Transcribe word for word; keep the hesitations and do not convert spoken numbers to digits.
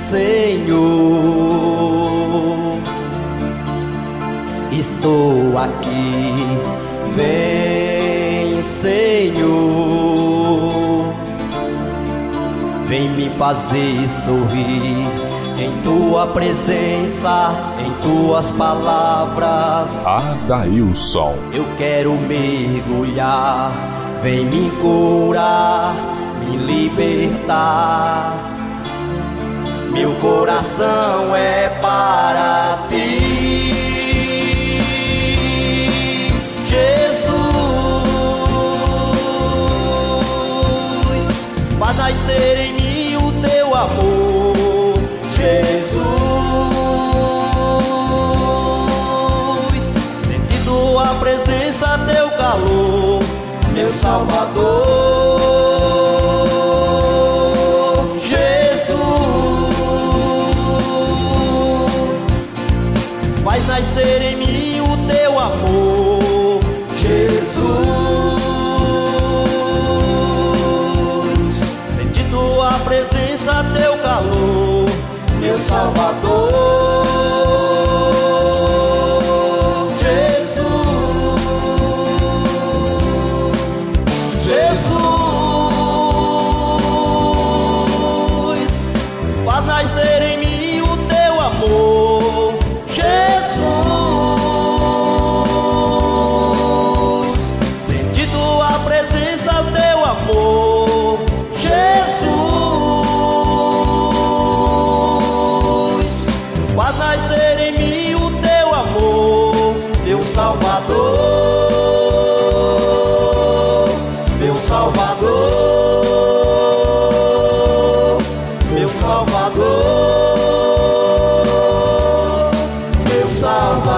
Senhor. Estou aqui, vem, Senhor. Vem me fazer sorrir em tua presença, em tuas palavras. Adailson. Eu quero mergulhar, vem me curar, me libertar. Meu coração é para ti, Jesus. Faz nascer em mim o teu amor, Jesus. Senti tua presença, teu calor, meu Salvador, Jesus. Faz nascer em mim o teu amor, Jesus. Senti tua presença, teu calor, meu Salvador, Jesus. Jesus, faz nascer em mim o teu amor, Jesus. Senti tua presença, teu amor, Jesus. Faz nascer em mim o teu amor, meu Salvador, meu Salvador, meu Salvador, meu Salvador.